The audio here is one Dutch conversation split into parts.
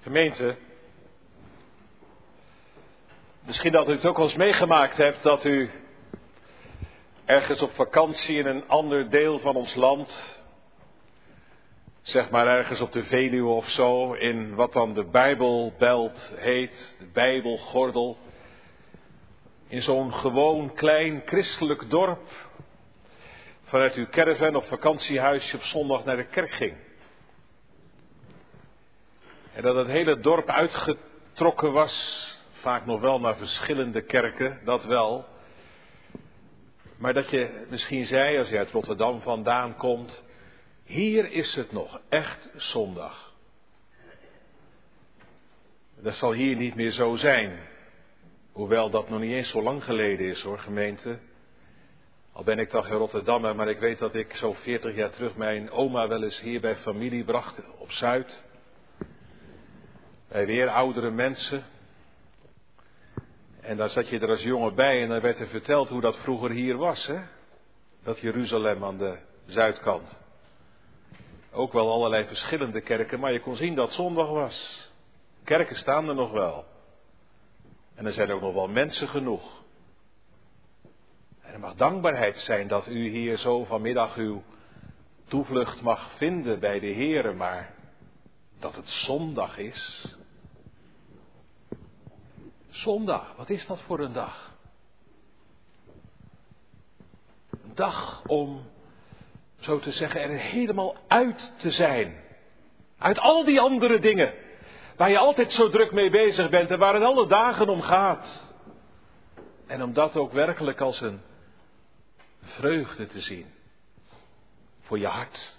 Gemeente, misschien dat u het ook wel eens meegemaakt hebt dat u ergens op vakantie in een ander deel van ons land, zeg maar ergens op de Veluwe of zo, in wat dan de Bijbelbelt heet, de Bijbelgordel, in zo'n gewoon klein christelijk dorp, vanuit uw caravan of vakantiehuisje op zondag naar de kerk ging. En dat het hele dorp uitgetrokken was, vaak nog wel naar verschillende kerken, dat wel. Maar dat je misschien zei, als je uit Rotterdam vandaan komt, hier is het nog echt zondag. Dat zal hier niet meer zo zijn. Hoewel dat nog niet eens zo lang geleden is hoor, gemeente. Al ben ik toch in Rotterdam, maar ik weet dat ik zo 40 jaar terug mijn oma wel eens hier bij familie bracht op Zuid. Bij weer oudere mensen. En daar zat je er als jongen bij en dan werd er verteld hoe dat vroeger hier was, hè? Dat Jeruzalem aan de zuidkant. Ook wel allerlei verschillende kerken, maar je kon zien dat zondag was. Kerken staan er nog wel. En er zijn ook nog wel mensen genoeg. En er mag dankbaarheid zijn dat u hier zo vanmiddag uw toevlucht mag vinden bij de Heere, maar dat het zondag is. Zondag, wat is dat voor een dag? Een dag om, zo te zeggen, er helemaal uit te zijn. Uit al die andere dingen, waar je altijd zo druk mee bezig bent en waar het alle dagen om gaat. En om dat ook werkelijk als een vreugde te zien. Voor je hart.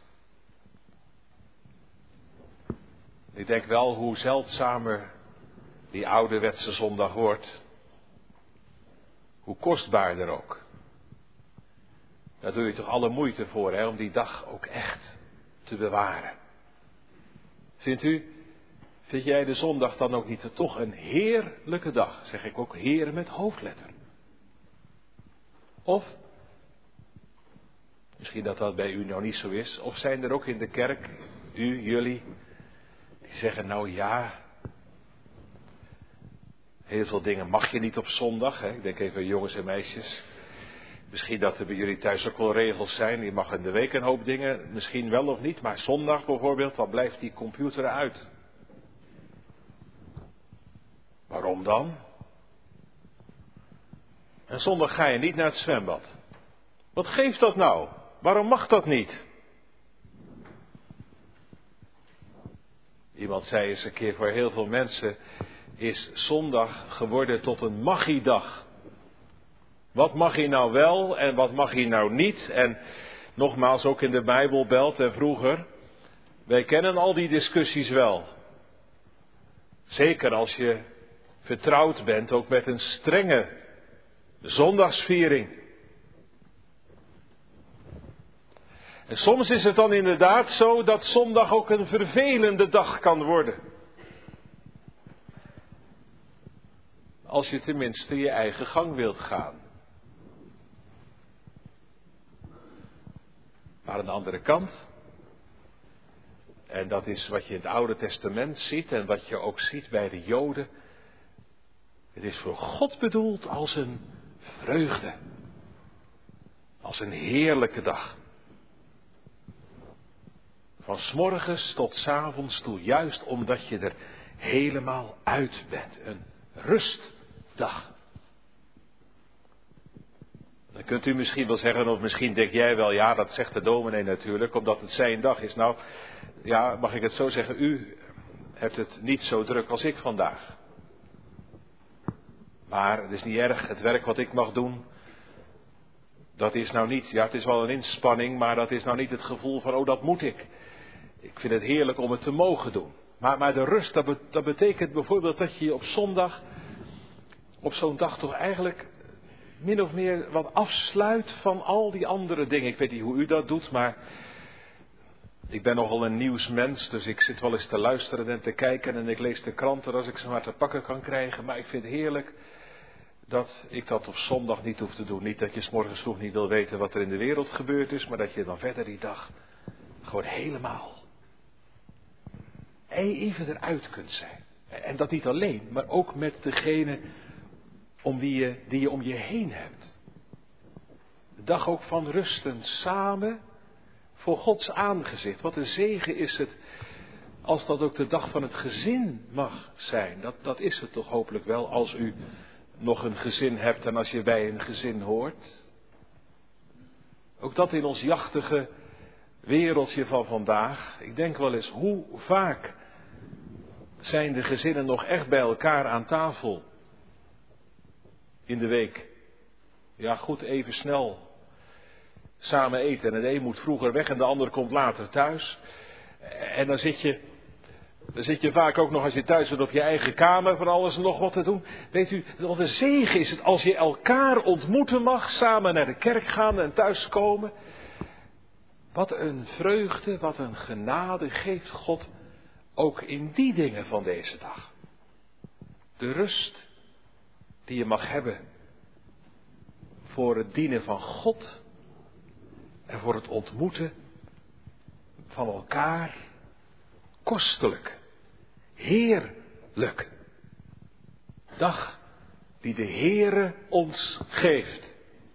Ik denk wel hoe zeldzamer die ouderwetse zondag wordt. Hoe kostbaarder ook. Daar doe je toch alle moeite voor, hè, om die dag ook echt te bewaren. Vind jij de zondag dan ook niet toch een heerlijke dag? Zeg ik ook heer met hoofdletter. Of, misschien dat dat bij u nou niet zo is, of zijn er ook in de kerk, jullie, die zeggen nou ja, heel veel dingen mag je niet op zondag. Hè? Ik denk even jongens en meisjes. Misschien dat er bij jullie thuis ook wel regels zijn. Je mag in de week een hoop dingen, misschien wel of niet. Maar zondag bijvoorbeeld, dan blijft die computer uit. Waarom dan? En zondag ga je niet naar het zwembad. Wat geeft dat nou? Waarom mag dat niet? Iemand zei eens een keer, voor heel veel mensen is zondag geworden tot een magiedag. Wat mag hij nou wel en wat mag hij nou niet? En nogmaals, ook in de Bijbelbelt en vroeger, wij kennen al die discussies wel. Zeker als je vertrouwd bent ook met een strenge zondagsviering. En soms is het dan inderdaad zo dat zondag ook een vervelende dag kan worden. Als je tenminste je eigen gang wilt gaan. Maar aan de andere kant, en dat is wat je in het Oude Testament ziet en wat je ook ziet bij de Joden. Het is voor God bedoeld als een vreugde. Als een heerlijke dag. Van 's morgens tot 's avonds toe, juist omdat je er helemaal uit bent. Een rustdag. Dan kunt u misschien wel zeggen, of misschien denk jij wel, ja, dat zegt de dominee natuurlijk, omdat het zijn dag is. Nou, ja, mag ik het zo zeggen, u hebt het niet zo druk als ik vandaag. Maar het is niet erg, het werk wat ik mag doen, dat is nou niet, ja, het is wel een inspanning, maar dat is nou niet het gevoel van, oh, dat moet ik. Ik vind het heerlijk om het te mogen doen. Maar de rust, dat betekent bijvoorbeeld dat je op zondag, op zo'n dag toch eigenlijk min of meer wat afsluit van al die andere dingen. Ik weet niet hoe u dat doet, maar ik ben nogal een nieuwsmens, dus ik zit wel eens te luisteren en te kijken en ik lees de kranten als ik ze maar te pakken kan krijgen. Maar ik vind het heerlijk dat ik dat op zondag niet hoef te doen. Niet dat je 's morgens vroeg niet wil weten wat er in de wereld gebeurd is, maar dat je dan verder die dag gewoon helemaal even eruit kunt zijn. En dat niet alleen, maar ook met degene die je om je heen hebt. De dag ook van rusten samen voor Gods aangezicht. Wat een zegen is het als dat ook de dag van het gezin mag zijn. Dat is het toch hopelijk wel als u nog een gezin hebt en als je bij een gezin hoort. Ook dat in ons jachtige wereldje van vandaag. Ik denk wel eens, hoe vaak zijn de gezinnen nog echt bij elkaar aan tafel in de week? Ja, goed, even snel samen eten. En de een moet vroeger weg en de ander komt later thuis. En dan zit je vaak ook nog als je thuis bent op je eigen kamer van alles en nog wat te doen. Weet u, wat een zegen is het als je elkaar ontmoeten mag, samen naar de kerk gaan en thuiskomen. Wat een vreugde, wat een genade geeft God ook in die dingen van deze dag. De rust die je mag hebben voor het dienen van God en voor het ontmoeten van elkaar. Kostelijk, heerlijk. Dag die de Heere ons geeft.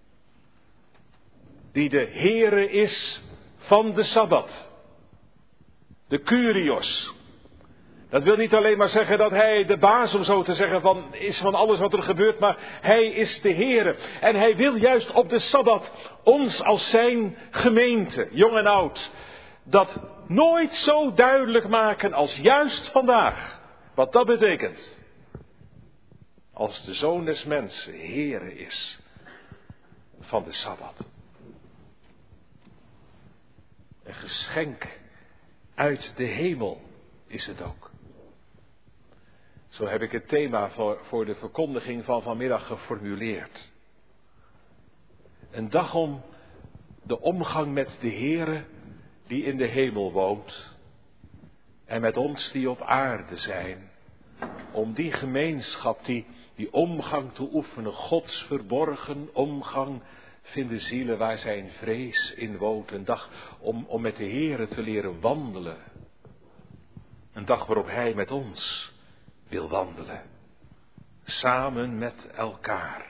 Die de Heere is van de Sabbat. De Kyrios. Dat wil niet alleen maar zeggen dat hij de baas, om zo te zeggen, is van alles wat er gebeurt, maar hij is de Heere. En hij wil juist op de Sabbat ons als zijn gemeente, jong en oud, dat nooit zo duidelijk maken als juist vandaag. Wat dat betekent. Als de Zoon des Mensen Heere is van de Sabbat. Een geschenk uit de hemel is het ook. Zo heb ik het thema voor de verkondiging van vanmiddag geformuleerd. Een dag om de omgang met de Heere die in de hemel woont. En met ons die op aarde zijn. Om die gemeenschap, die omgang te oefenen. Gods verborgen omgang vinden zielen waar zijn vrees in woont. Een dag om met de Heere te leren wandelen. Een dag waarop hij met ons wil wandelen. Samen met elkaar.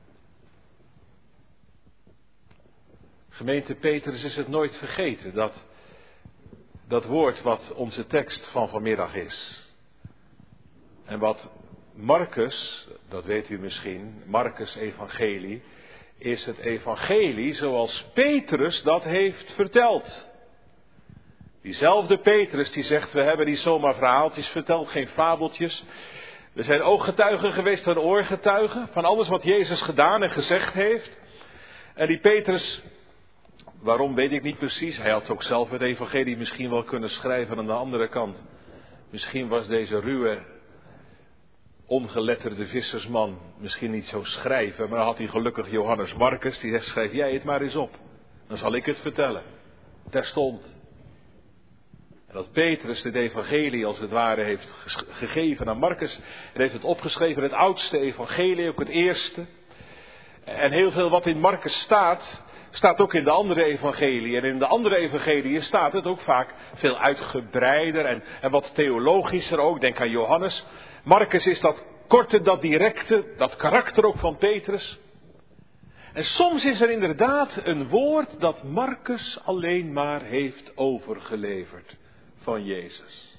Gemeente Petrus is het nooit vergeten dat woord wat onze tekst van vanmiddag is. En wat Marcus, dat weet u misschien, Marcus evangelie, is het evangelie zoals Petrus dat heeft verteld. Diezelfde Petrus die zegt, we hebben niet zomaar verhaaltjes verteld, geen fabeltjes. We zijn ooggetuigen geweest en oorgetuigen van alles wat Jezus gedaan en gezegd heeft. En die Petrus, waarom weet ik niet precies. Hij had ook zelf het evangelie misschien wel kunnen schrijven aan de andere kant. Misschien was deze ruwe, ongeletterde vissersman misschien niet zo schrijven. Maar dan had hij gelukkig Johannes Marcus die zegt, schrijf jij het maar eens op. Dan zal ik het vertellen. Terstond. En dat Petrus dit evangelie als het ware heeft gegeven aan Marcus. En heeft het opgeschreven, het oudste evangelie, ook het eerste. En heel veel wat in Marcus staat ook in de andere evangelie. En in de andere evangelie staat het ook vaak veel uitgebreider en wat theologischer ook. Denk aan Johannes. Marcus is dat korte, dat directe, dat karakter ook van Petrus. En soms is er inderdaad een woord dat Marcus alleen maar heeft overgeleverd van Jezus.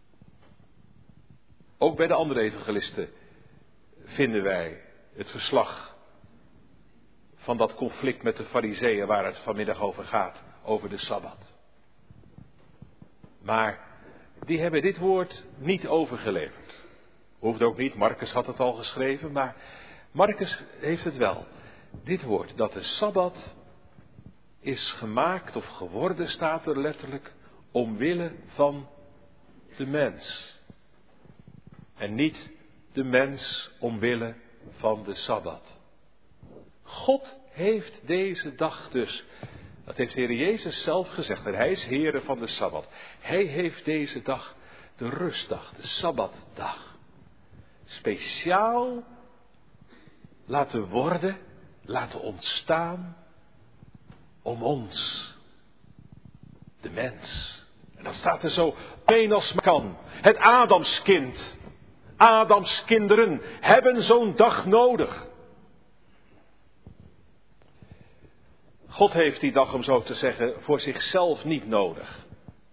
Ook bij de andere evangelisten vinden wij het verslag van dat conflict met de Farizeeën waar het vanmiddag over gaat, over de Sabbat. Maar die hebben dit woord niet overgeleverd. Hoeft ook niet, Marcus had het al geschreven, maar Marcus heeft het wel. Dit woord, dat de Sabbat is gemaakt of geworden, staat er letterlijk, omwille van de mens. En niet de mens omwille van de Sabbat. God heeft deze dag dus, dat heeft de Heer Jezus zelf gezegd, en hij is Heere van de Sabbat. Hij heeft deze dag, de rustdag, de Sabbatdag, speciaal laten worden, laten ontstaan om ons, de mens, En dan staat er zo, alleen als men kan. Het Adamskind. Adams kinderen hebben zo'n dag nodig. God heeft die dag, om zo te zeggen, voor zichzelf niet nodig.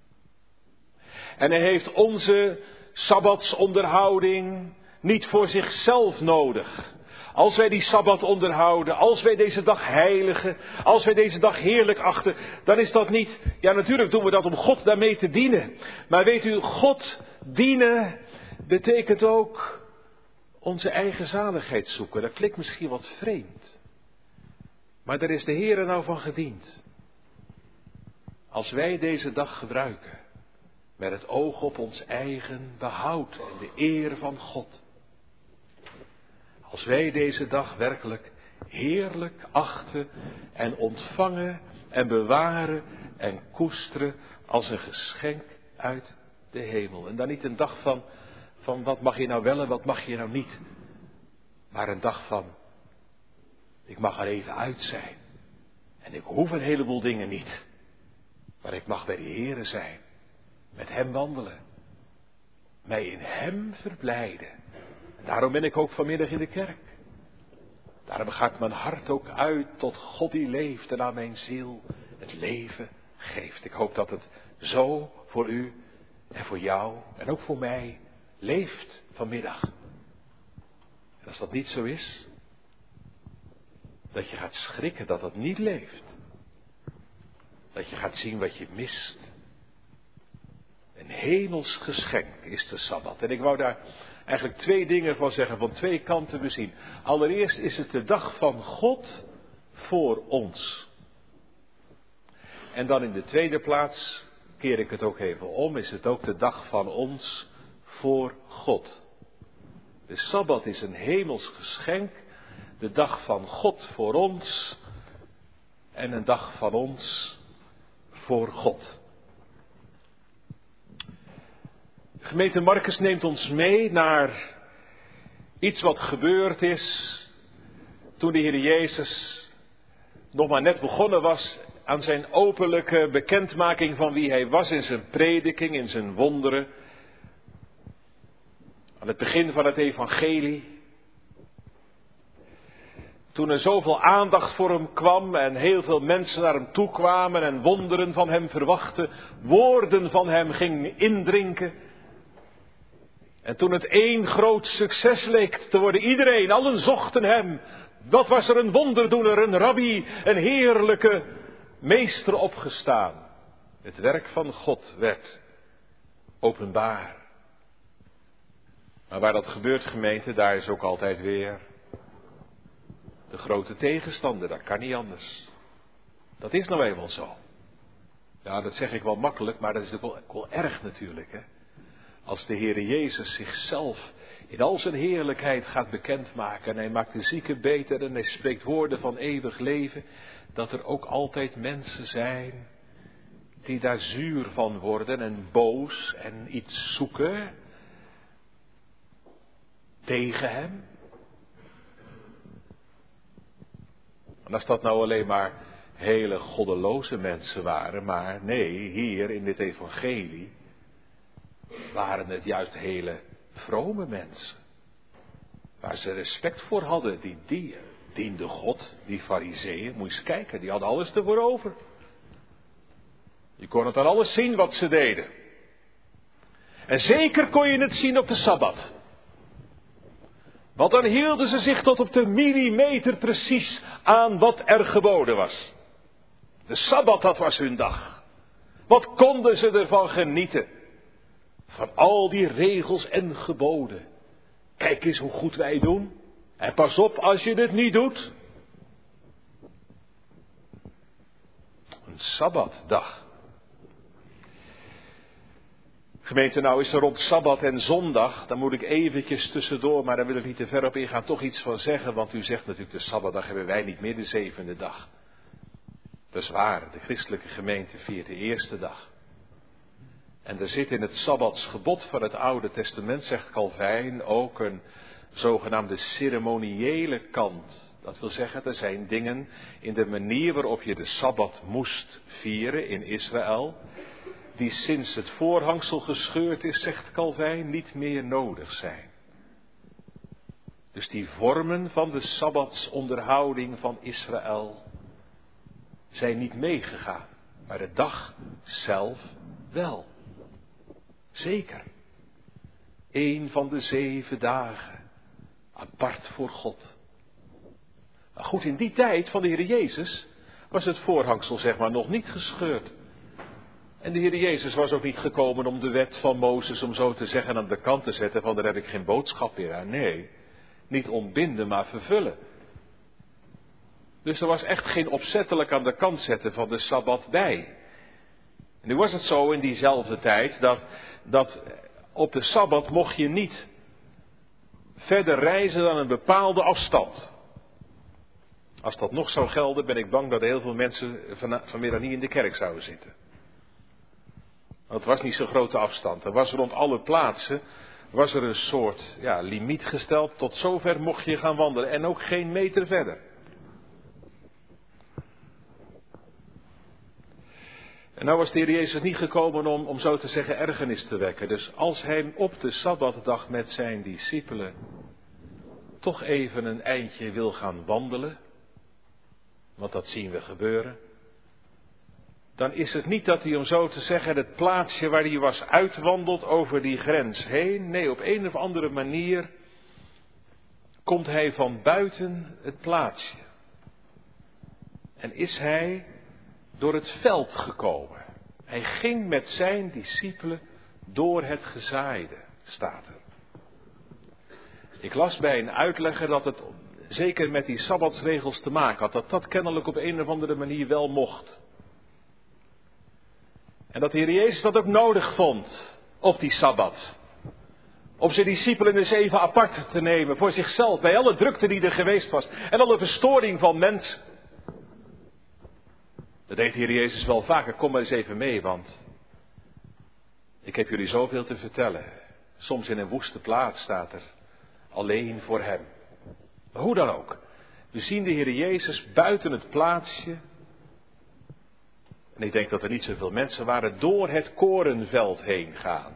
En hij heeft onze sabbatsonderhouding niet voor zichzelf nodig. Als wij die sabbat onderhouden, als wij deze dag heiligen, als wij deze dag heerlijk achten, dan is dat niet, ja natuurlijk doen we dat om God daarmee te dienen. Maar weet u, God dienen betekent ook onze eigen zaligheid zoeken. Dat klinkt misschien wat vreemd. Maar daar is de Heere nou van gediend. Als wij deze dag gebruiken, met het oog op ons eigen behoud en de eer van God. Als wij deze dag werkelijk heerlijk achten en ontvangen en bewaren en koesteren als een geschenk uit de hemel. En dan niet een dag van wat mag je nou wel en wat mag je nou niet. Maar een dag van, ik mag er even uit zijn. En ik hoef een heleboel dingen niet. Maar ik mag bij de Heere zijn. Met hem wandelen. Mij in hem verblijden. En daarom ben ik ook vanmiddag in de kerk. Daarom gaat mijn hart ook uit tot God die leeft en aan mijn ziel het leven geeft. Ik hoop dat het zo voor u en voor jou en ook voor mij leeft vanmiddag. En als dat niet zo is, dat je gaat schrikken dat het niet leeft. Dat je gaat zien wat je mist. Een hemels geschenk is de Sabbat. En ik wou daar eigenlijk 2 dingen van zeggen, van 2 kanten bezien. Allereerst is het de dag van God voor ons. En dan in de tweede plaats, keer ik het ook even om, is het ook de dag van ons voor God. De Sabbat is een hemels geschenk, de dag van God voor ons en een dag van ons voor God. Gemeente Marcus neemt ons mee naar iets wat gebeurd is toen de Heer Jezus nog maar net begonnen was aan zijn openlijke bekendmaking van wie hij was in zijn prediking, in zijn wonderen. Aan het begin van het evangelie. Toen er zoveel aandacht voor hem kwam en heel veel mensen naar hem toe kwamen en wonderen van hem verwachten, woorden van hem gingen indrinken. En toen het één groot succes leek te worden, iedereen, allen zochten hem. Wat was er een wonderdoener, een rabbi, een heerlijke meester opgestaan. Het werk van God werd openbaar. Maar waar dat gebeurt, gemeente, daar is ook altijd weer de grote tegenstander. Dat kan niet anders. Dat is nou eenmaal zo. Ja, dat zeg ik wel makkelijk, maar dat is ook wel erg natuurlijk, hè. Als de Heere Jezus zichzelf in al zijn heerlijkheid gaat bekendmaken en hij maakt de zieken beter en hij spreekt woorden van eeuwig leven, dat er ook altijd mensen zijn die daar zuur van worden en boos en iets zoeken tegen hem. En als dat nou alleen maar hele goddeloze mensen waren, maar nee, hier in dit evangelie waren het juist hele vrome mensen. Waar ze respect voor hadden, die dienden God, die farizeeën, moet je eens kijken, die hadden alles ervoor over. Je kon het aan alles zien wat ze deden. En zeker kon je het zien op de Sabbat. Want dan hielden ze zich tot op de millimeter precies aan wat er geboden was. De Sabbat, dat was hun dag. Wat konden ze ervan genieten? Van al die regels en geboden. Kijk eens hoe goed wij doen. En pas op als je het niet doet. Een Sabbatdag. Gemeente, nou is er op Sabbat en zondag, dan moet ik eventjes tussendoor, maar daar wil ik niet te ver op ingaan, toch iets van zeggen. Want u zegt natuurlijk, de Sabbatdag hebben wij niet meer, de 7e dag. Dat is waar, de christelijke gemeente viert de eerste dag. En er zit in het Sabbatsgebod van het Oude Testament, zegt Calvijn, ook een zogenaamde ceremoniële kant. Dat wil zeggen, er zijn dingen in de manier waarop je de Sabbat moest vieren in Israël, die sinds het voorhangsel gescheurd is, zegt Calvijn, niet meer nodig zijn. Dus die vormen van de sabbatsonderhouding van Israël zijn niet meegegaan, maar de dag zelf wel. Zeker. 1 van de 7 dagen, apart voor God. Maar goed, in die tijd van de Heer Jezus was het voorhangsel zeg maar nog niet gescheurd. En de Heer Jezus was ook niet gekomen om de wet van Mozes, om zo te zeggen, aan de kant te zetten van daar heb ik geen boodschap meer aan. Nee, niet ontbinden, maar vervullen. Dus er was echt geen opzettelijk aan de kant zetten van de Sabbat bij. En nu was het zo in diezelfde tijd dat op de Sabbat mocht je niet verder reizen dan een bepaalde afstand. Als dat nog zou gelden, ben ik bang dat heel veel mensen vanmiddag niet in de kerk zouden zitten. Want het was niet zo'n grote afstand. Er was rond alle plaatsen een soort limiet gesteld. Tot zover mocht je gaan wandelen en ook geen meter verder. En nou was de Heer Jezus niet gekomen om zo te zeggen ergernis te wekken. Dus als hij op de Sabbatdag met zijn discipelen toch even een eindje wil gaan wandelen, want dat zien we gebeuren, dan is het niet dat hij, om zo te zeggen, het plaatsje waar hij was uitwandelt over die grens heen. Nee, op een of andere manier komt hij van buiten het plaatsje. En is hij door het veld gekomen. Hij ging met zijn discipelen door het gezaaide, staat er. Ik las bij een uitlegger dat het zeker met die sabbatsregels te maken had. Dat kennelijk op een of andere manier wel mocht. En dat de Heer Jezus dat ook nodig vond op die Sabbat. Om zijn discipelen eens even apart te nemen voor zichzelf. Bij alle drukte die er geweest was. En alle verstoring van mensen. Dat deed de Heer Jezus wel vaker. Kom maar eens even mee, want ik heb jullie zoveel te vertellen. Soms in een woeste plaats staat er. Alleen voor hem. Maar hoe dan ook. We zien de Heer Jezus buiten het plaatsje. En ik denk dat er niet zoveel mensen waren, door het korenveld heen gaan.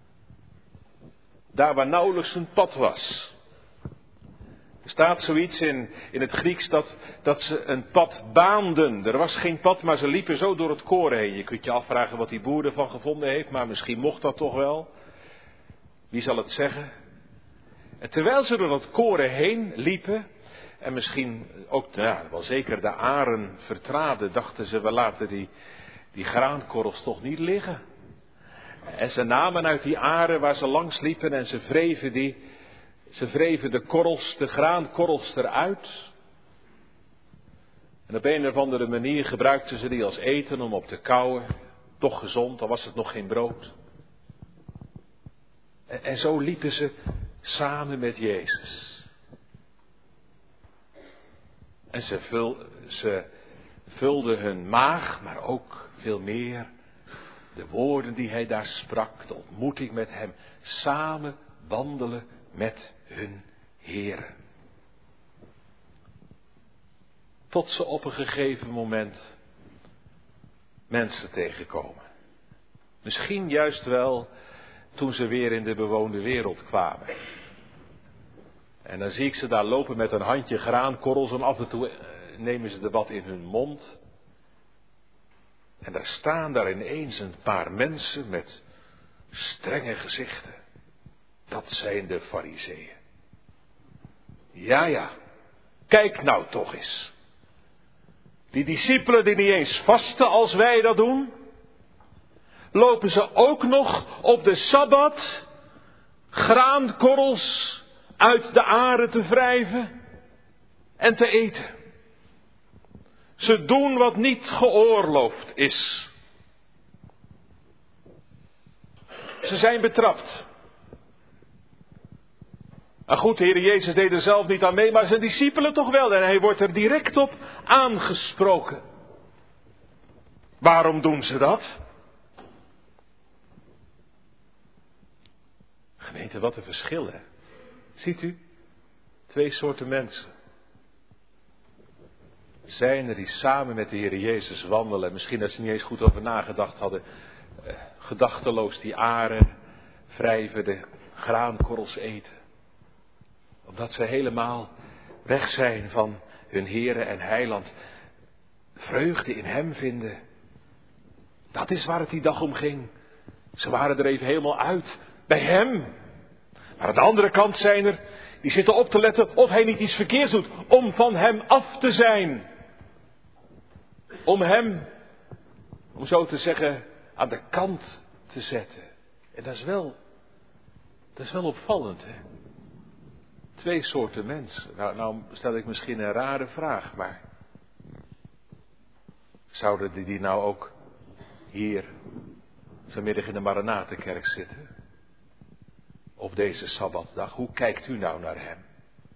Daar waar nauwelijks een pad was. Er staat zoiets in het Grieks dat ze een pad baanden. Er was geen pad, maar ze liepen zo door het koren heen. Je kunt je afvragen wat die boer ervan gevonden heeft, maar misschien mocht dat toch wel. Wie zal het zeggen? En terwijl ze door dat koren heen liepen, en misschien ook wel zeker de aren vertraden, dachten ze, we laten die graankorrels toch niet liggen. En ze namen uit die aren waar ze langs liepen en ze wreven de korrels, de graankorrels eruit. En op een of andere manier gebruikten ze die als eten om op te kauwen. Toch gezond, al was het nog geen brood. En zo liepen ze samen met Jezus. En ze vulden hun maag, maar ook veel meer de woorden die hij daar sprak, de ontmoeting met hem, samen wandelen met hun Heere. Tot ze op een gegeven moment mensen tegenkomen. Misschien juist wel toen ze weer in de bewoonde wereld kwamen. En dan zie ik ze daar lopen met een handje graankorrels en af en toe nemen ze er wat in hun mond. En daar staan daar ineens een paar mensen met strenge gezichten. Dat zijn de Farizeeën. Ja, kijk nou toch eens. Die discipelen die niet eens vasten als wij dat doen, lopen ze ook nog op de Sabbat graankorrels uit de aren te wrijven en te eten. Ze doen wat niet geoorloofd is. Ze zijn betrapt. Maar goed, de Heer Jezus deed er zelf niet aan mee, maar zijn discipelen toch wel. En hij wordt er direct op aangesproken. Waarom doen ze dat? Gemeente, wat een verschil, hè? Ziet u? 2 soorten mensen. Zijn er die samen met de Heer Jezus wandelen. Misschien dat ze niet eens goed over nagedacht hadden. gedachteloos die aren wrijven, de graankorrels eten. Omdat ze helemaal weg zijn van hun Heere en Heiland. Vreugde in hem vinden. Dat is waar het die dag om ging. Ze waren er even helemaal uit. Bij hem. Maar aan de andere kant zijn er die zitten op te letten of hij niet iets verkeerds doet. Om van hem af te zijn. Om hem, om zo te zeggen, aan de kant te zetten. En dat is wel opvallend, hè. 2 soorten mensen. Nou stel ik misschien een rare vraag, maar zouden die nou ook hier vanmiddag in de Maranatenkerk zitten? Op deze Sabbatdag. Hoe kijkt u nou naar hem?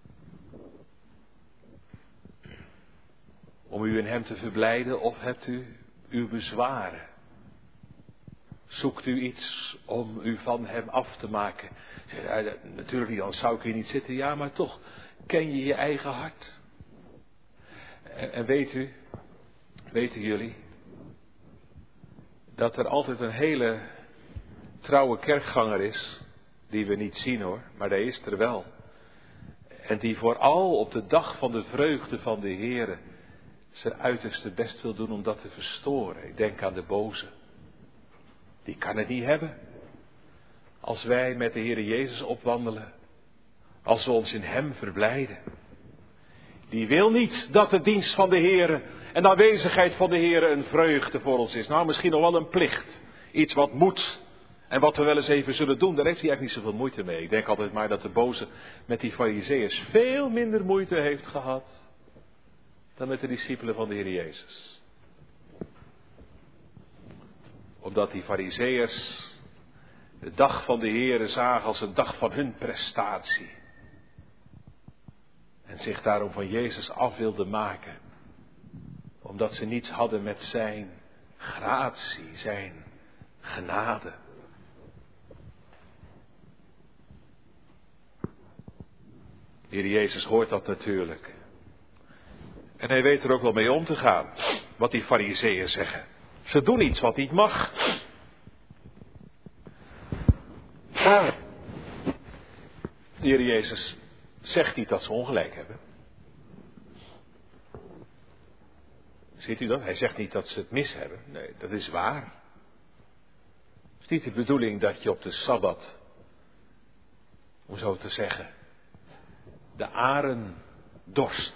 Om u in hem te verblijden of hebt u uw bezwaren? Zoekt u iets om u van hem af te maken? Natuurlijk niet, anders zou ik hier niet zitten. Ja, maar toch, ken je je eigen hart? En weten jullie, dat er altijd een hele trouwe kerkganger is, die we niet zien hoor, maar die is er wel. En die vooral op de dag van de vreugde van de Heere zijn uiterste best wil doen om dat te verstoren. Ik denk aan de boze. Die kan het niet hebben. Als wij met de Heere Jezus opwandelen. Als we ons in hem verblijden. Die wil niet dat de dienst van de Heere en de aanwezigheid van de Heere een vreugde voor ons is. Nou, misschien nog wel een plicht. Iets wat moet. En wat we wel eens even zullen doen, daar heeft hij eigenlijk niet zoveel moeite mee. Ik denk altijd maar dat de boze met die Farizeeërs veel minder moeite heeft gehad dan met de discipelen van de Heer Jezus. Omdat die Farizeeërs de dag van de Heere zagen als een dag van hun prestatie. En zich daarom van Jezus af wilden maken. Omdat ze niets hadden met zijn gratie, zijn genade. De Heer Jezus hoort dat natuurlijk. En hij weet er ook wel mee om te gaan. Wat die Farizeeën zeggen. Ze doen iets wat niet mag. De Heer Jezus zegt niet dat ze ongelijk hebben. Ziet u dat? Hij zegt niet dat ze het mis hebben. Nee, dat is waar. Het is niet de bedoeling dat je op de Sabbat, om zo te zeggen, de aren dorst.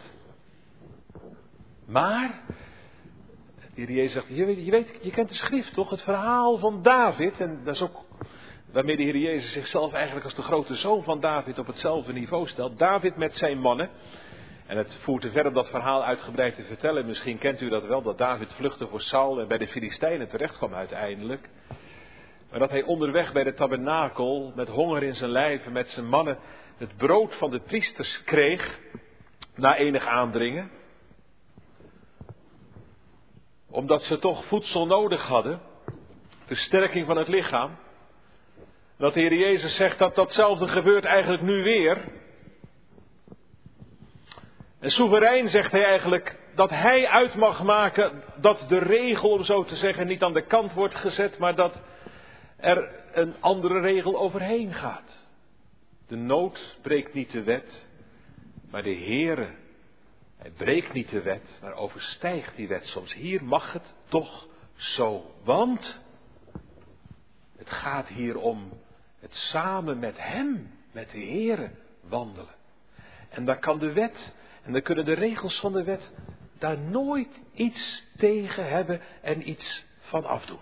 Maar, de Heer Jezus zegt, je kent de schrift toch? Het verhaal van David. En dat is ook waarmee de Heer Jezus zichzelf eigenlijk als de grote zoon van David op hetzelfde niveau stelt. David met zijn mannen. En het voert te ver om dat verhaal uitgebreid te vertellen. Misschien kent u dat wel, dat David vluchtte voor Saul en bij de Filistijnen terecht kwam uiteindelijk. Maar dat hij onderweg bij de tabernakel met honger in zijn lijf en met zijn mannen het brood van de priesters kreeg. Na enig aandringen. Omdat ze toch voedsel nodig hadden. Versterking van het lichaam. Dat de Heer Jezus zegt dat datzelfde gebeurt eigenlijk nu weer. En soeverein zegt hij eigenlijk dat hij uit mag maken dat de regel, om zo te zeggen, niet aan de kant wordt gezet, maar dat er een andere regel overheen gaat. De nood breekt niet de wet, maar de Heere, hij breekt niet de wet, maar overstijgt die wet soms. Hier mag het toch zo, want het gaat hier om het samen met hem, met de Heere, wandelen. En daar kan de wet en dan kunnen de regels van de wet daar nooit iets tegen hebben en iets van afdoen.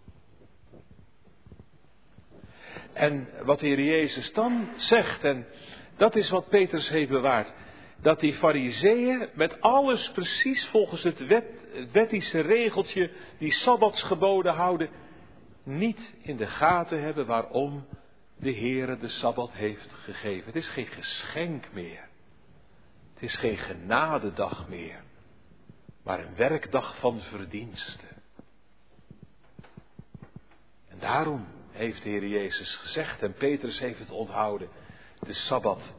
En wat de Heer Jezus dan zegt, en dat is wat Petrus heeft bewaard, dat die Farizeeën met alles precies volgens het wettische regeltje, die sabbatsgeboden houden, niet in de gaten hebben waarom de Heere de Sabbat heeft gegeven. Het is geen geschenk meer. Het is geen genadedag meer, maar een werkdag van verdienste. En daarom heeft de Heer Jezus gezegd, en Petrus heeft het onthouden, de Sabbat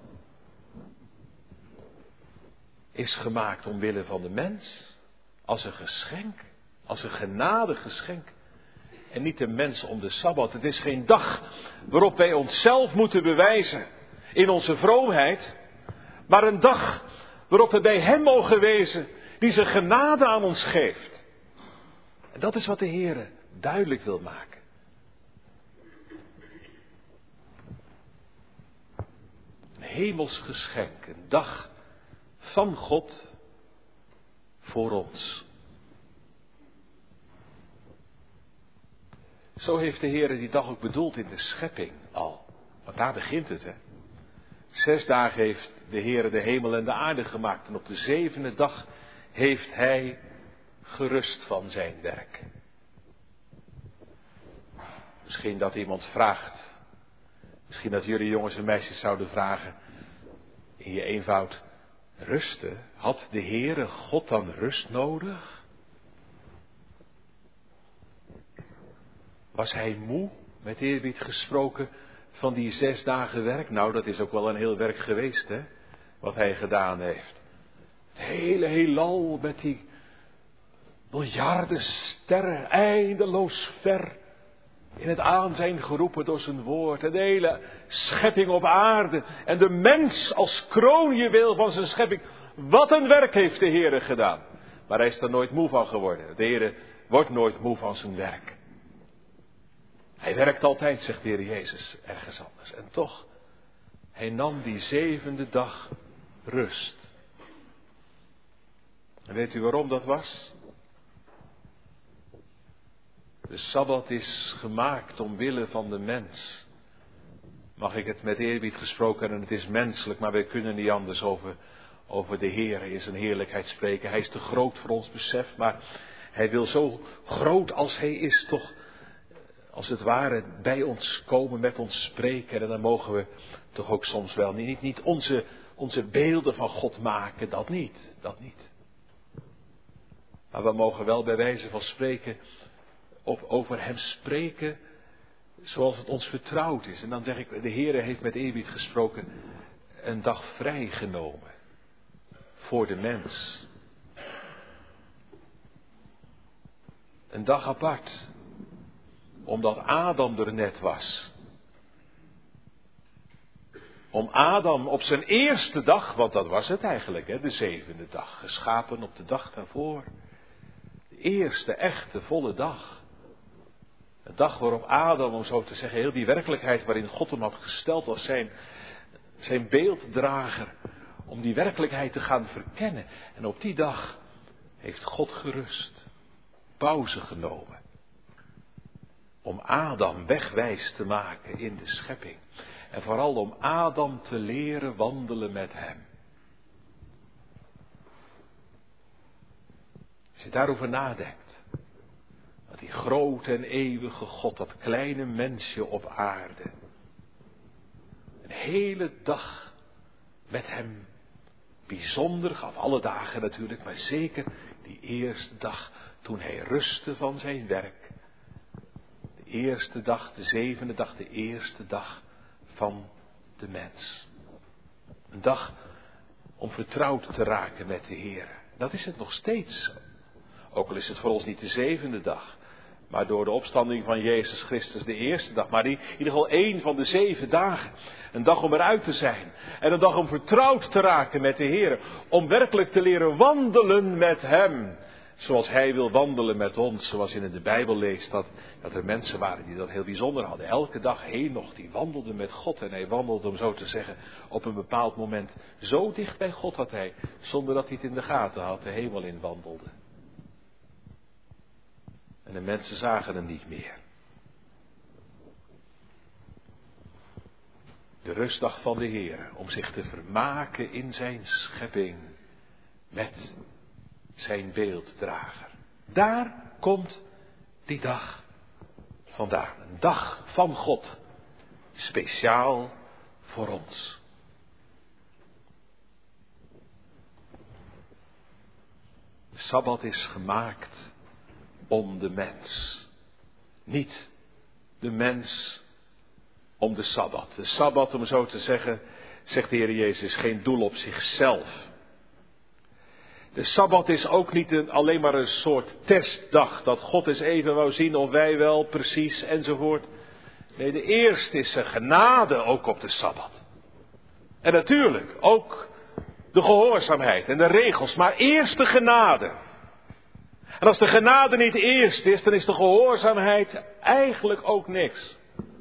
is gemaakt omwille van de mens, als een geschenk, als een genadegeschenk. en niet de mens om de Sabbat. Het is geen dag waarop wij onszelf moeten bewijzen in onze vroomheid, maar een dag waarop we bij Hem mogen wezen die zijn genade aan ons geeft. En dat is wat de Heere duidelijk wil maken. Een hemels geschenk, een dag van God voor ons. Zo heeft de Heere die dag ook bedoeld in de schepping al. Want daar begint het, hè. 6 dagen heeft de Heere de hemel en de aarde gemaakt. En op de 7e dag heeft Hij gerust van zijn werk. Misschien dat iemand vraagt. Misschien dat jullie jongens en meisjes zouden vragen. In je eenvoud. Rusten? Had de Heere God dan rust nodig? Was Hij moe, met eerbied gesproken, van die 6 dagen werk? Nou, dat is ook wel een heel werk geweest, hè, wat Hij gedaan heeft. Het hele heelal met die miljarden sterren, eindeloos ver, in het aanzijn geroepen door zijn woord. En de hele schepping op aarde. En de mens als kroonjuweel van zijn schepping. Wat een werk heeft de Heere gedaan. Maar Hij is er nooit moe van geworden. De Heere wordt nooit moe van zijn werk. Hij werkt altijd, zegt de Heer Jezus, ergens anders. En toch, Hij nam die 7e dag rust. En weet u waarom dat was? De Sabbat is gemaakt omwille van de mens. Mag ik het met eerbied gesproken, en het is menselijk, maar wij kunnen niet anders over de Heer in zijn heerlijkheid spreken. Hij is te groot voor ons besef, maar Hij wil zo groot als Hij is toch, als het ware, bij ons komen, met ons spreken. En dan mogen we toch ook soms wel niet onze beelden van God maken, dat niet. Maar we mogen wel bij wijze van spreken over Hem spreken zoals het ons vertrouwd is. En dan zeg ik, de Heere heeft met eerbied gesproken een dag vrijgenomen voor de mens. Een dag apart, omdat Adam er net was. Om Adam op zijn eerste dag, want dat was het eigenlijk, hè, de 7e dag, geschapen op de dag daarvoor. De eerste echte volle dag. Een dag waarop Adam, om zo te zeggen, heel die werkelijkheid waarin God hem had gesteld als zijn beelddrager, om die werkelijkheid te gaan verkennen. En op die dag heeft God gerust, pauze genomen, om Adam wegwijs te maken in de schepping. En vooral om Adam te leren wandelen met Hem. Als je daarover nadenkt. Dat die grote en eeuwige God, dat kleine mensje op aarde. Een hele dag met Hem bijzonder gaf. Alle dagen natuurlijk, maar zeker die eerste dag toen Hij rustte van zijn werk. De eerste dag, de 7e dag, de eerste dag van de mens. Een dag om vertrouwd te raken met de Heer. Dat is het nog steeds. Ook al is het voor ons niet de 7e dag. Maar door de opstanding van Jezus Christus de eerste dag. Maar in ieder geval 1 van de 7 dagen. Een dag om eruit te zijn. En een dag om vertrouwd te raken met de Heer. Om werkelijk te leren wandelen met Hem. Zoals Hij wil wandelen met ons. Zoals je in de Bijbel leest dat er mensen waren die dat heel bijzonder hadden. Elke dag Henoch die wandelde met God. En hij wandelde, om zo te zeggen, op een bepaald moment zo dicht bij God dat hij, zonder dat hij het in de gaten had, de hemel in wandelde. En de mensen zagen hem niet meer. De rustdag van de Heer, om zich te vermaken in zijn schepping met zijn beelddrager. Daar komt die dag vandaan. Een dag van God. Speciaal voor ons. De Sabbat is gemaakt om de mens. Niet de mens om de Sabbat. De Sabbat, om zo te zeggen, zegt de Heer Jezus, geen doel op zichzelf. De Sabbat is ook niet alleen maar een soort testdag. Dat God eens even wou zien of wij wel precies enzovoort. Nee, de eerste is zijn genade ook op de Sabbat. En natuurlijk ook de gehoorzaamheid en de regels. Maar eerst de genade. En als de genade niet eerst is, dan is de gehoorzaamheid eigenlijk ook niks.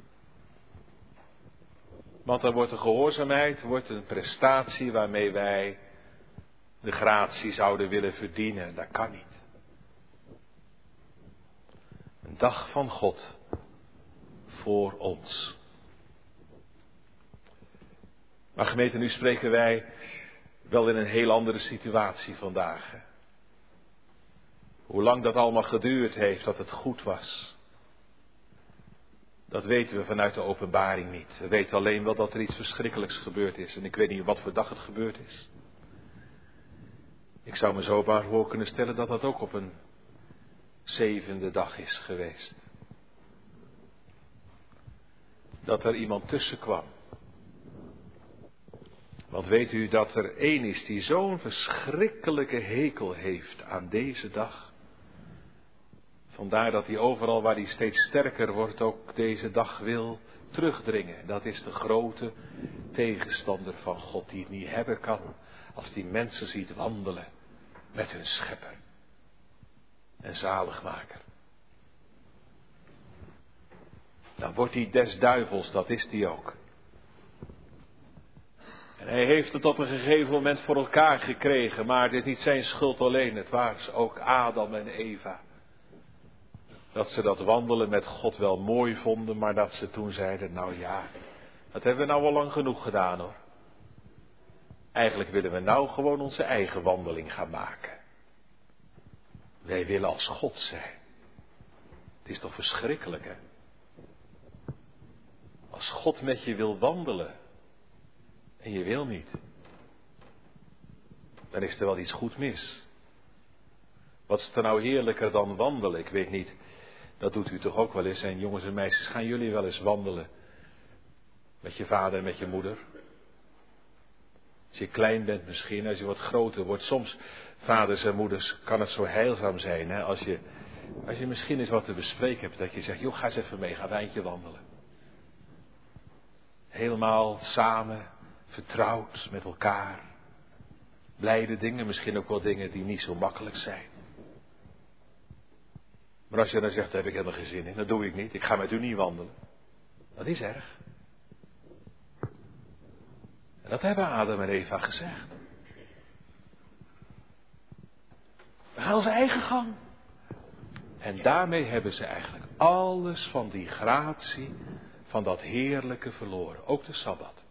Want dan wordt de gehoorzaamheid een prestatie waarmee wij de gratie zouden willen verdienen. Dat kan niet. Een dag van God voor ons. Maar gemeente, nu spreken wij wel in een heel andere situatie vandaag. Hè? Hoe lang dat allemaal geduurd heeft dat het goed was. Dat weten we vanuit de openbaring niet. We weten alleen wel dat er iets verschrikkelijks gebeurd is. En ik weet niet wat voor dag het gebeurd is. Ik zou me zo maar voor kunnen stellen dat dat ook op een 7e dag is geweest. Dat er iemand tussen kwam. Want weet u dat er één is die zo'n verschrikkelijke hekel heeft aan deze dag. Vandaar dat hij overal waar hij steeds sterker wordt ook deze dag wil terugdringen. Dat is de grote tegenstander van God die het niet hebben kan als die mensen ziet wandelen met hun schepper en zaligmaker. Dan wordt hij des duivels, dat is hij ook. En hij heeft het op een gegeven moment voor elkaar gekregen, maar het is niet zijn schuld alleen, het was ook Adam en Eva. Dat ze dat wandelen met God wel mooi vonden, maar dat ze toen zeiden, nou ja, dat hebben we nou al lang genoeg gedaan hoor. Eigenlijk willen we nou gewoon onze eigen wandeling gaan maken. Wij willen als God zijn. Het is toch verschrikkelijk hè? Als God met je wil wandelen en je wil niet, dan is er wel iets goed mis. Wat is er nou heerlijker dan wandelen? Ik weet niet, dat doet u toch ook wel eens. En jongens en meisjes, gaan jullie wel eens wandelen met je vader en met je moeder? Als je klein bent misschien, als je wat groter wordt. Soms, vaders en moeders, kan het zo heilzaam zijn. Hè? Als je misschien eens wat te bespreken hebt. Dat je zegt, joh, ga eens even mee, ga een eindje wandelen. Helemaal samen, vertrouwd met elkaar. Blijde dingen, misschien ook wel dingen die niet zo makkelijk zijn. Maar als je dan zegt, daar heb ik helemaal geen zin in, dat doe ik niet. Ik ga met u niet wandelen. Dat is erg. En dat hebben Adam en Eva gezegd. We gaan onze eigen gang. En daarmee hebben ze eigenlijk alles van die gratie, van dat heerlijke verloren. Ook de Sabbat.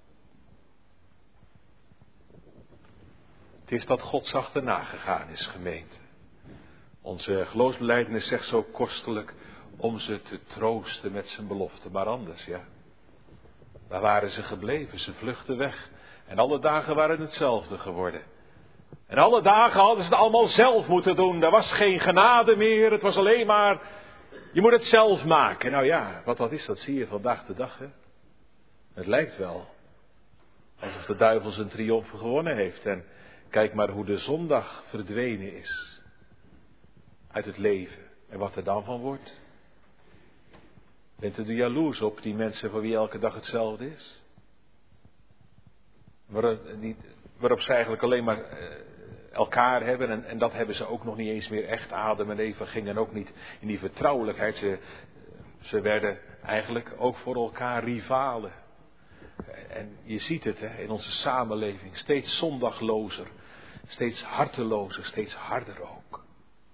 Het is dat God achterna gegaan is, gemeente. Onze geloofsbelijdenis zegt zo kostelijk om ze te troosten met zijn belofte. Maar anders, ja. Waar waren ze gebleven? Ze vluchtten weg. En alle dagen waren hetzelfde geworden. En alle dagen hadden ze het allemaal zelf moeten doen. Er was geen genade meer. Het was alleen maar, je moet het zelf maken. Nou ja, wat dat is, dat zie je vandaag de dag. Hè? Het lijkt wel alsof de duivel zijn triomfen gewonnen heeft. En kijk maar hoe de zondag verdwenen is. Uit het leven. En wat er dan van wordt. Bent u er jaloers op die mensen voor wie elke dag hetzelfde is? Waarop ze eigenlijk alleen maar elkaar hebben. En dat hebben ze ook nog niet eens meer echt. Adam en Eva gingen ook niet in die vertrouwelijkheid. Ze werden eigenlijk ook voor elkaar rivalen. En je ziet het hè, in onze samenleving. Steeds zondaglozer. Steeds hartelozer. Steeds harder ook.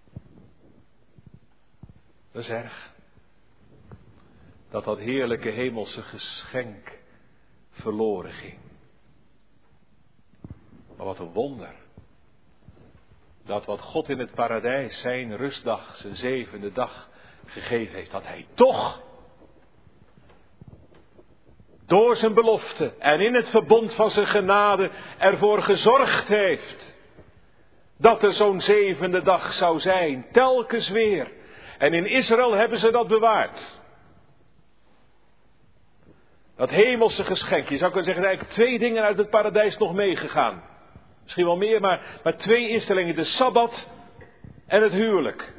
Dat is erg. Dat heerlijke hemelse geschenk verloren ging. Maar wat een wonder. Dat wat God in het paradijs zijn rustdag, zijn 7e dag gegeven heeft. Dat hij toch door zijn belofte en in het verbond van zijn genade ervoor gezorgd heeft. Dat er zo'n 7e dag zou zijn. Telkens weer. En in Israël hebben ze dat bewaard. Dat hemelse geschenk. Je zou kunnen zeggen, er zijn eigenlijk 2 dingen uit het paradijs nog meegegaan. Misschien wel meer, maar 2 instellingen. De Sabbat en het huwelijk.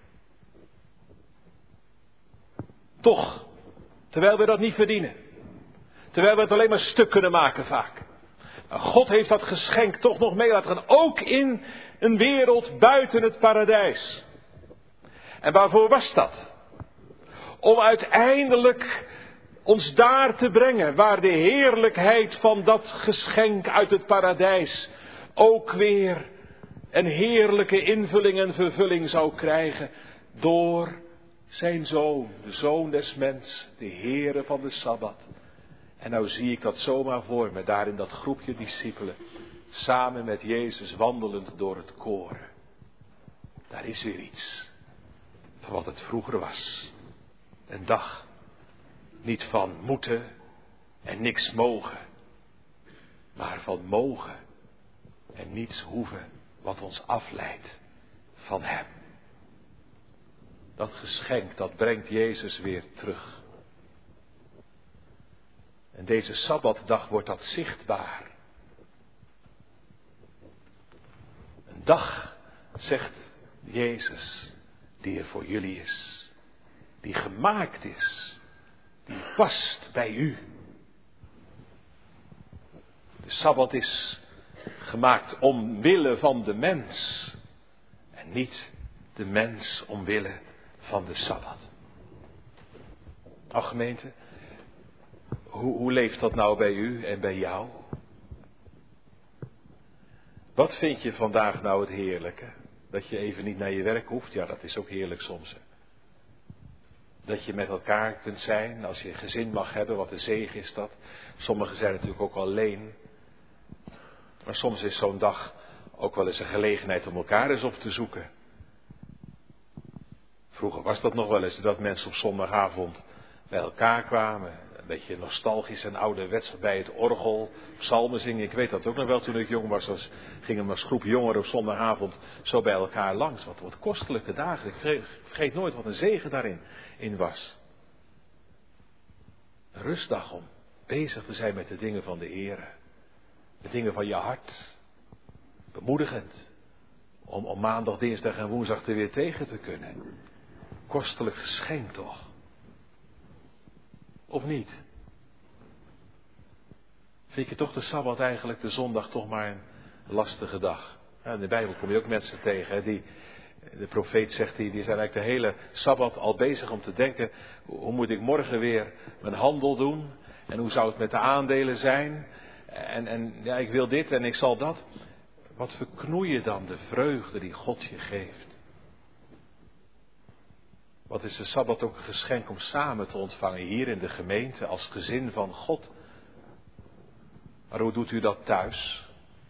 Toch, terwijl we dat niet verdienen. Terwijl we het alleen maar stuk kunnen maken vaak. Maar God heeft dat geschenk toch nog mee laten gaan. Ook in een wereld buiten het paradijs. En waarvoor was dat? Om uiteindelijk ons daar te brengen waar de heerlijkheid van dat geschenk uit het paradijs ook weer een heerlijke invulling en vervulling zou krijgen door zijn Zoon, de Zoon des Mens, de Heere van de Sabbat. En nou zie ik dat zomaar voor me, daar in dat groepje discipelen, samen met Jezus wandelend door het koren. Daar is weer iets van wat het vroeger was. Een dag, niet van moeten en niks mogen, maar van mogen en niets hoeven wat ons afleidt van Hem. Dat geschenk, dat brengt Jezus weer terug. En deze Sabbatdag wordt dat zichtbaar. Een dag, zegt Jezus, die er voor jullie is. Die gemaakt is. Die past bij u. De Sabbat is gemaakt omwille van de mens. En niet de mens omwille van de Sabbat. Nou gemeente, hoe leeft dat nou bij u en bij jou? Wat vind je vandaag nou het heerlijke? Dat je even niet naar je werk hoeft? Ja, dat is ook heerlijk soms. Hè? Dat je met elkaar kunt zijn, als je een gezin mag hebben, wat een zegen is dat. Sommigen zijn natuurlijk ook alleen. Maar soms is zo'n dag ook wel eens een gelegenheid om elkaar eens op te zoeken. Vroeger was dat nog wel eens, dat mensen op zondagavond bij elkaar kwamen. Een beetje nostalgisch en ouderwets bij het orgel, psalmen zingen. Ik weet dat ook nog wel toen ik jong was. Dus gingen we als groep jongeren op zondagavond zo bij elkaar langs. Wat kostelijke dagen. Ik vergeet nooit wat een zegen daarin was. Een rustdag om bezig te zijn met de dingen van de Heer. De dingen van je hart. Bemoedigend. Om maandag, dinsdag en woensdag er weer tegen te kunnen. Kostelijk geschenk toch? Of niet? Vind je toch de Sabbat eigenlijk, de zondag, toch maar een lastige dag? Ja, in de Bijbel kom je ook mensen tegen, hè, de profeet zegt, die zijn eigenlijk de hele Sabbat al bezig om te denken, hoe moet ik morgen weer mijn handel doen? En hoe zou het met de aandelen zijn? En ja, ik wil dit en ik zal dat. Wat verknoeien dan de vreugde die God je geeft? Wat is de Sabbat ook een geschenk om samen te ontvangen hier in de gemeente als gezin van God. Maar hoe doet u dat thuis?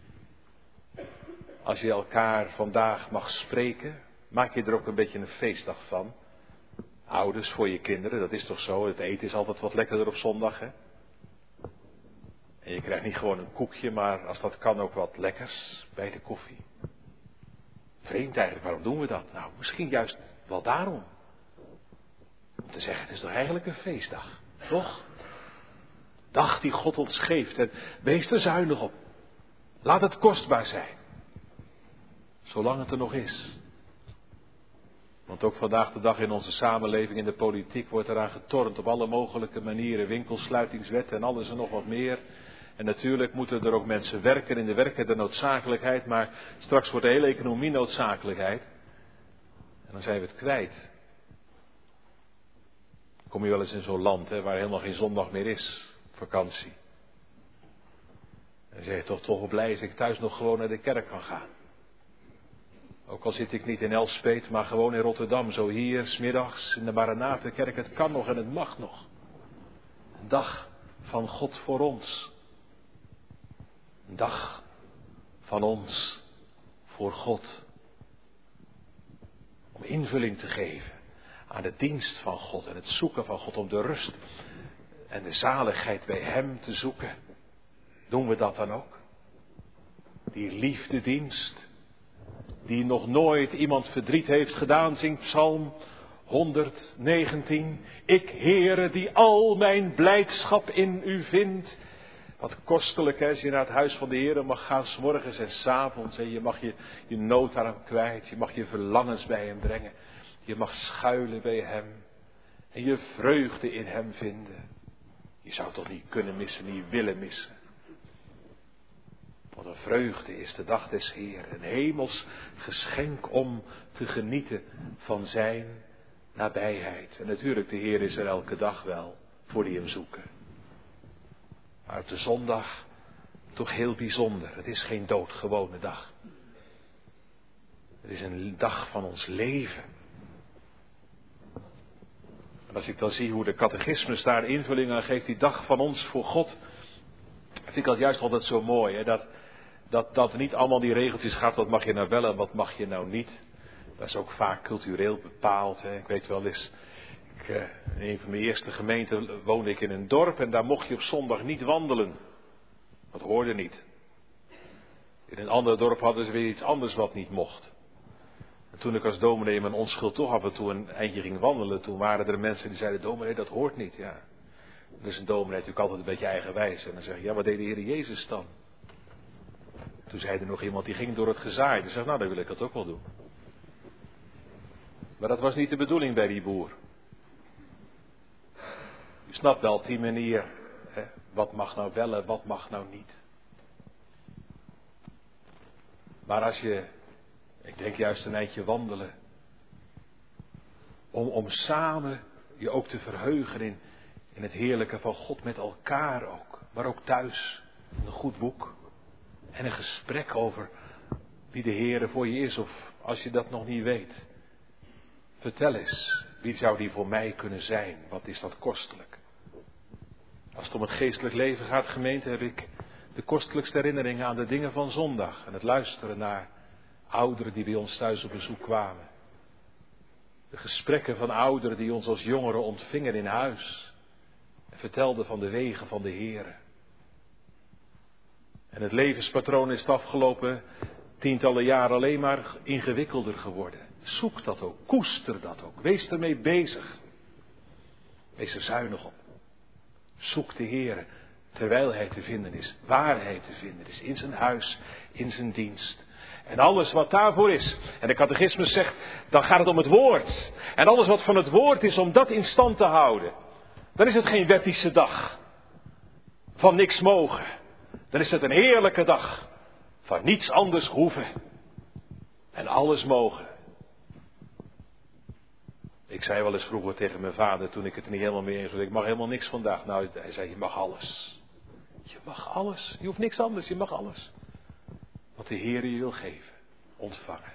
Als je elkaar vandaag mag spreken, maak je er ook een beetje een feestdag van. Ouders voor je kinderen, dat is toch zo? Het eten is altijd wat lekkerder op zondag, hè? En je krijgt niet gewoon een koekje, maar als dat kan ook wat lekkers bij de koffie. Vreemd eigenlijk, waarom doen we dat? Nou, misschien juist wel daarom. Om te zeggen, het is toch eigenlijk een feestdag, toch? Dag die God ons geeft en wees er zuinig op. Laat het kostbaar zijn. Zolang het er nog is. Want ook vandaag de dag in onze samenleving, in de politiek, wordt eraan getornd op alle mogelijke manieren. Winkelsluitingswetten en alles en nog wat meer. En natuurlijk moeten er ook mensen werken in de werken de noodzakelijkheid. Maar straks wordt de hele economie noodzakelijkheid. En dan zijn we het kwijt. Kom je wel eens in zo'n land waar helemaal geen zondag meer is. Vakantie. En dan zeg je toch wel blij als ik thuis nog gewoon naar de kerk kan gaan. Ook al zit ik niet in Elspeet, maar gewoon in Rotterdam. Zo hier, 's middags in de Maranatenkerk. Het kan nog en het mag nog. Een dag van God voor ons. Een dag van ons voor God. Om invulling te geven aan de dienst van God en het zoeken van God. Om de rust en de zaligheid bij Hem te zoeken. Doen we dat dan ook? Die liefdedienst. Die nog nooit iemand verdriet heeft gedaan, zingt Psalm 119. Ik, Heere, die al mijn blijdschap in u vind, Wat kostelijk hè, als je naar het huis van de Heer mag gaan, 's morgens en 's avonds. En je mag je nood aan hem kwijt. Je mag je verlangens bij hem brengen. Je mag schuilen bij hem. En je vreugde in hem vinden. Je zou het toch niet kunnen missen, niet willen missen. Wat een vreugde is de dag des Heer. Een hemels geschenk om te genieten van zijn nabijheid. En natuurlijk, de Heer is er elke dag wel voor die hem zoeken. Maar op de zondag toch heel bijzonder. Het is geen doodgewone dag. Het is een dag van ons leven. En als ik dan zie hoe de catechismus daar invulling aan geeft, die dag van ons voor God, vind ik dat juist altijd zo mooi. Hè? Dat niet allemaal die regeltjes gaat, wat mag je nou wel en wat mag je nou niet. Dat is ook vaak cultureel bepaald. Hè? Ik weet wel eens, in een van mijn eerste gemeenten woonde ik in een dorp en daar mocht je op zondag niet wandelen. Dat hoorde niet. In een ander dorp hadden ze weer iets anders wat niet mocht. En toen ik als dominee in mijn onschuld toch af en toe een eindje ging wandelen, toen waren er mensen die zeiden, dominee, dat hoort niet. Ja. Dus een dominee natuurlijk altijd een beetje eigenwijs. En dan zeg je, ja, wat deed de Heer Jezus dan? Toen zei er nog iemand, die ging door het gezaaide. Die zegt, nou, dan wil ik dat ook wel doen. Maar dat was niet de bedoeling bij die boer. Je snapt wel op die manier, hè, wat mag nou wel en wat mag nou niet. Maar als je, ik denk juist een eindje wandelen, om samen je ook te verheugen in het heerlijke van God met elkaar ook. Maar ook thuis, een goed boek en een gesprek over wie de Heere voor je is. Of als je dat nog niet weet, vertel eens, wie zou die voor mij kunnen zijn? Wat is dat kostelijk? Als het om het geestelijk leven gaat, gemeente, heb ik de kostelijkste herinneringen aan de dingen van zondag. En het luisteren naar ouderen die bij ons thuis op bezoek kwamen. De gesprekken van ouderen die ons als jongeren ontvingen in huis. En vertelden van de wegen van de Heere. En het levenspatroon is de afgelopen tientallen jaren alleen maar ingewikkelder geworden. Zoek dat ook, koester dat ook, wees ermee bezig. Wees er zuinig op. Zoek de Heere terwijl hij te vinden is, waar hij te vinden is, in zijn huis, in zijn dienst. En alles wat daarvoor is. En de catechismus zegt, dan gaat het om het woord. En alles wat van het woord is, om dat in stand te houden. Dan is het geen wettische dag van niks mogen. Dan is het een heerlijke dag van niets anders hoeven. En alles mogen. Ik zei wel eens vroeger tegen mijn vader, toen ik het er niet helemaal mee eens was, ik mag helemaal niks vandaag. Nou, hij zei, je mag alles. Je mag alles. Je hoeft niks anders, je mag alles. Wat de Heer je wil geven, ontvangen.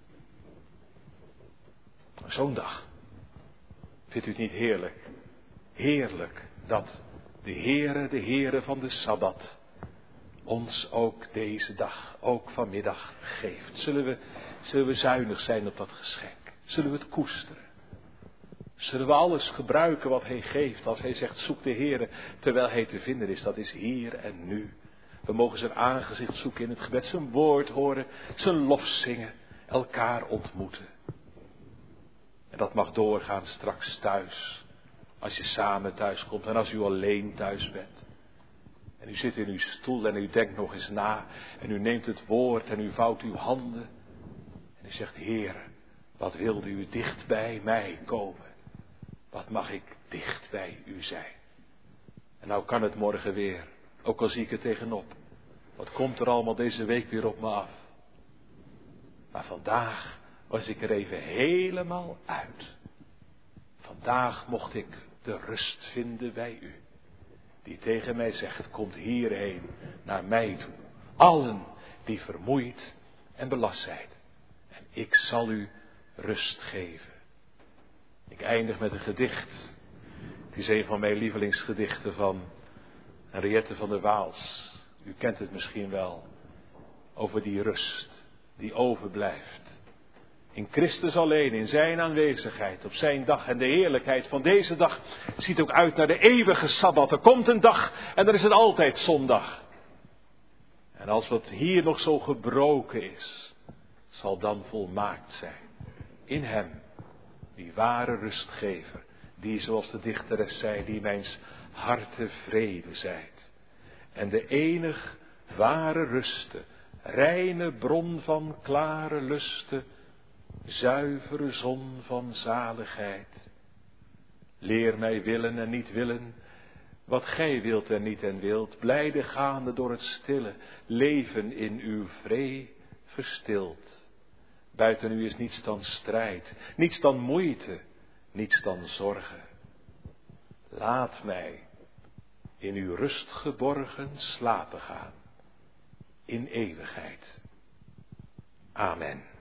Zo'n dag. Vindt u het niet heerlijk? Heerlijk dat de Heere van de Sabbat ons ook deze dag, ook vanmiddag geeft. Zullen we zuinig zijn op dat geschenk? Zullen we het koesteren? Zullen we alles gebruiken wat hij geeft als hij zegt, zoek de Heere terwijl hij te vinden is. Dat is hier en nu. We mogen zijn aangezicht zoeken in het gebed, zijn woord horen, zijn lof zingen, elkaar ontmoeten. En dat mag doorgaan straks thuis, als je samen thuis komt en als u alleen thuis bent. En u zit in uw stoel en u denkt nog eens na en u neemt het woord en u vouwt uw handen. En u zegt, Heere, wat wilde u dicht bij mij komen? Wat mag ik dicht bij u zijn? En nou kan het morgen weer. Ook al zie ik er tegenop. Wat komt er allemaal deze week weer op me af? Maar vandaag was ik er even helemaal uit. Vandaag mocht ik de rust vinden bij u. Die tegen mij zegt, komt hierheen, naar mij toe. Allen die vermoeid en belast zijn. En ik zal u rust geven. Ik eindig met een gedicht. Het is een van mijn lievelingsgedichten van Henriette van der Waals. U kent het misschien wel. Over die rust die overblijft. In Christus alleen, in zijn aanwezigheid, op zijn dag. En de heerlijkheid van deze dag ziet ook uit naar de eeuwige Sabbat. Er komt een dag en dan is het altijd zondag. En als wat hier nog zo gebroken is, zal dan volmaakt zijn. In hem, die ware rustgever. Die, zoals de dichteres zei, die mijns harte vrede zijt. en de enig ware ruste, reine bron van klare luste, zuivere zon van zaligheid. Leer mij willen en niet willen, wat gij wilt en niet en wilt, blijde gaande door het stille, leven in uw vree verstild. Buiten u is niets dan strijd, niets dan moeite, niets dan zorgen. Laat mij in uw rust geborgen slapen gaan, in eeuwigheid. Amen.